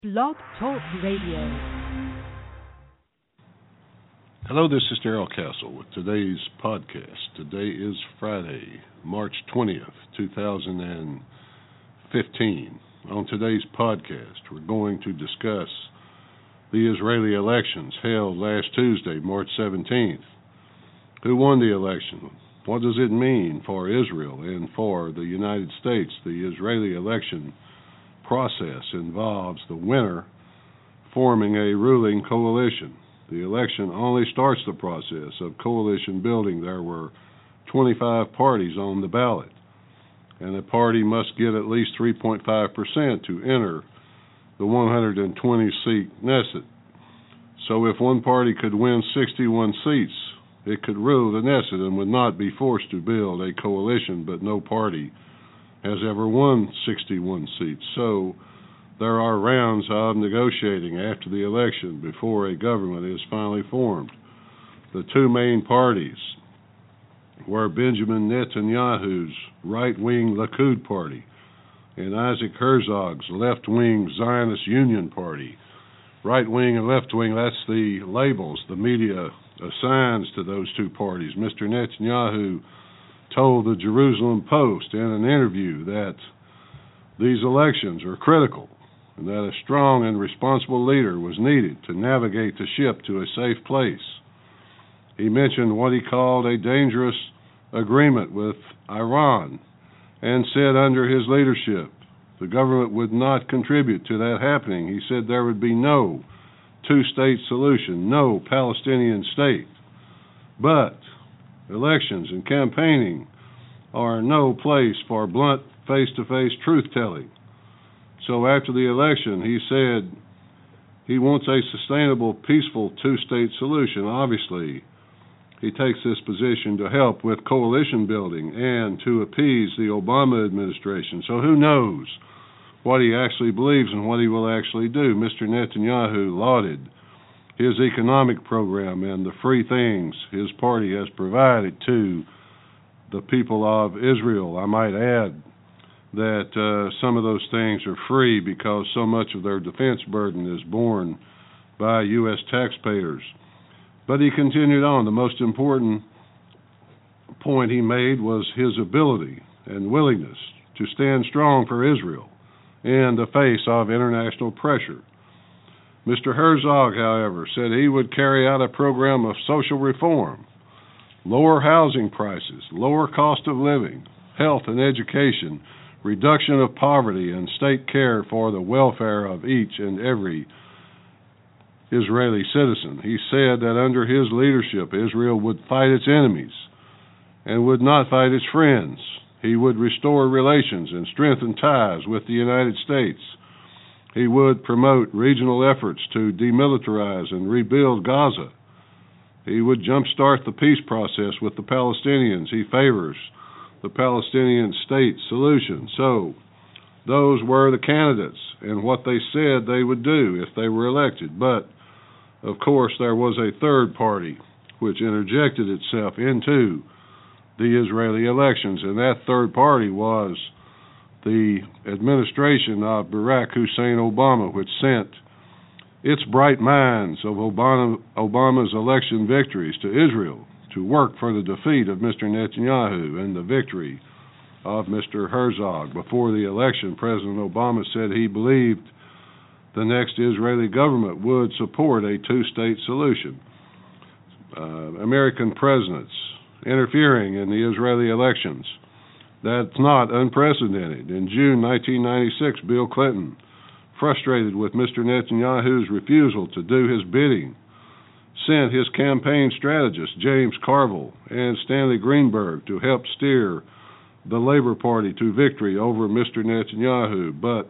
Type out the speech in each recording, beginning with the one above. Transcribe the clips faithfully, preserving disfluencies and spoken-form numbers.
Blog Talk Radio. Hello, this is Darrell Castle with today's podcast. Today is Friday, March twentieth, two thousand fifteen. On today's podcast, we're going to discuss the Israeli elections held last Tuesday, March seventeenth. Who won the election? What does it mean for Israel and for the United States? The Israeli election process involves the winner forming a ruling coalition. The election only starts the process of coalition building. There were twenty-five parties on the ballot, and a party must get at least three point five percent to enter the one hundred twenty seat Knesset. So if one party could win sixty-one seats, it could rule the Knesset and would not be forced to build a coalition, but no party has ever won sixty-one seats. So there are rounds of negotiating after the election before a government is finally formed. The two main parties were Benjamin Netanyahu's right-wing Likud party and Isaac Herzog's left-wing Zionist Union party. Right-wing and left-wing, that's the labels the media assigns to those two parties. Mister Netanyahu told the Jerusalem Post in an interview that these elections are critical and that a strong and responsible leader was needed to navigate the ship to a safe place. He mentioned what he called a dangerous agreement with Iran and said under his leadership the government would not contribute to that happening. He said there would be no two-state solution, no Palestinian state. But elections and campaigning are no place for blunt, face-to-face truth-telling. So after the election, he said he wants a sustainable, peaceful two-state solution. Obviously, he takes this position to help with coalition building and to appease the Obama administration. So who knows what he actually believes and what he will actually do. Mister Netanyahu lauded his economic program and the free things his party has provided to the people of Israel. I might add that uh, some of those things are free because so much of their defense burden is borne by U S taxpayers. But he continued on. The most important point he made was his ability and willingness to stand strong for Israel in the face of international pressure. Mister Herzog, however, said he would carry out a program of social reform, lower housing prices, lower cost of living, health and education, reduction of poverty, and state care for the welfare of each and every Israeli citizen. He said that under his leadership, Israel would fight its enemies and would not fight its friends. He would restore relations and strengthen ties with the United States. He would promote regional efforts to demilitarize and rebuild Gaza. He would jumpstart the peace process with the Palestinians. He favors the Palestinian state solution. So those were the candidates and what they said they would do if they were elected. But, of course, there was a third party which interjected itself into the Israeli elections, and that third party was the administration of Barack Hussein Obama, which sent its bright minds of Obama, Obama's election victories to Israel to work for the defeat of Mister Netanyahu and the victory of Mister Herzog. Before the election, President Obama said he believed the next Israeli government would support a two-state solution. Uh, American presidents interfering in the Israeli elections, that's not unprecedented. In June nineteen ninety-six, Bill Clinton, frustrated with Mister Netanyahu's refusal to do his bidding, sent his campaign strategist, James Carville, and Stanley Greenberg to help steer the Labor Party to victory over Mister Netanyahu. But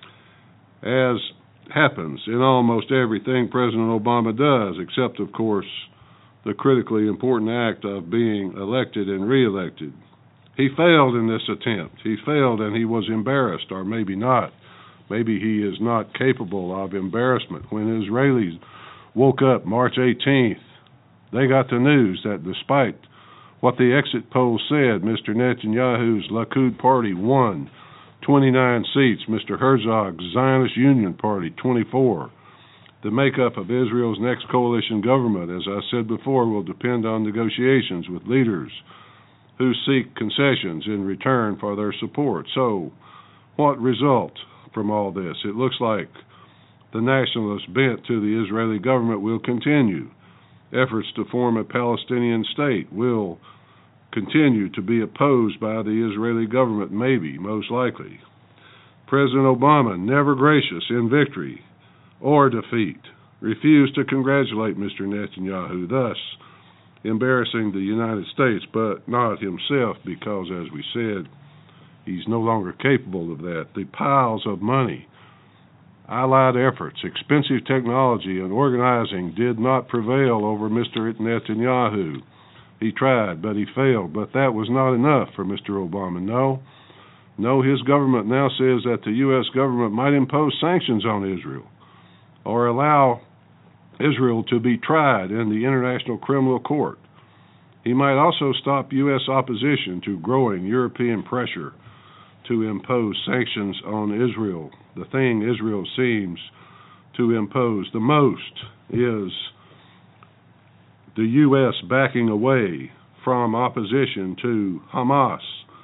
as happens in almost everything President Obama does, except, of course, the critically important act of being elected and reelected, he failed in this attempt. He failed and he was embarrassed, or maybe not. Maybe he is not capable of embarrassment. When Israelis woke up March eighteenth, they got the news that despite what the exit polls said, Mister Netanyahu's Likud party won twenty-nine seats. Mister Herzog's Zionist Union Party, twenty-four. The makeup of Israel's next coalition government, as I said before, will depend on negotiations with leaders who seek concessions in return for their support. So, what result from all this? It looks like the nationalist bent to the Israeli government will continue. Efforts to form a Palestinian state will continue to be opposed by the Israeli government, maybe, most likely. President Obama, never gracious in victory or defeat, refused to congratulate Mister Netanyahu, thus embarrassing the United States, but not himself, because, as we said, he's no longer capable of that. The piles of money, allied efforts, expensive technology, and organizing did not prevail over Mister Netanyahu. He tried, but he failed. But that was not enough for Mister Obama. No, no, his government now says that the U S government might impose sanctions on Israel or allow Israel to be tried in the International Criminal Court. He might also stop U S opposition to growing European pressure to impose sanctions on Israel. The thing Israel seems to impose the most is the U S backing away from opposition to Hamas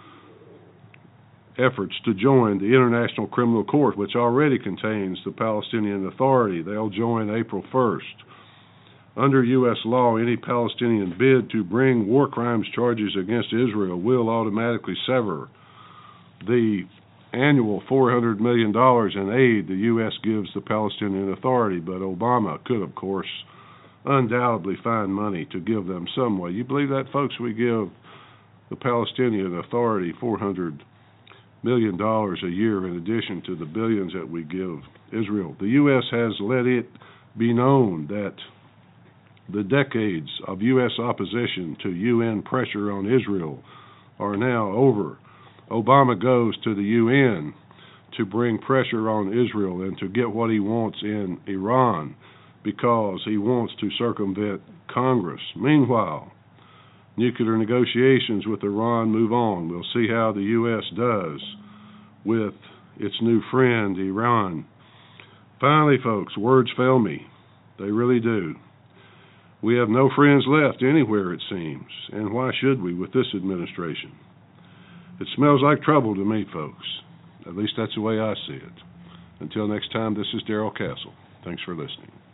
efforts to join the International Criminal Court, which already contains the Palestinian Authority. They'll join April first. Under U S law, any Palestinian bid to bring war crimes charges against Israel will automatically sever the annual four hundred million dollars in aid the U S gives the Palestinian Authority. But Obama could, of course, undoubtedly find money to give them some way. You believe that, folks? We give the Palestinian Authority four hundred million dollars a year in addition to the billions that we give Israel. The U S has let it be known that the decades of U S opposition to U N pressure on Israel are now over. Obama goes to the U N to bring pressure on Israel and to get what he wants in Iran because he wants to circumvent Congress. Meanwhile, nuclear negotiations with Iran move on. We'll see how the U S does with its new friend, Iran. Finally, folks, words fail me. They really do. We have no friends left anywhere, it seems. And why should we with this administration? It smells like trouble to me, folks. At least that's the way I see it. Until next time, this is Darrell Castle. Thanks for listening.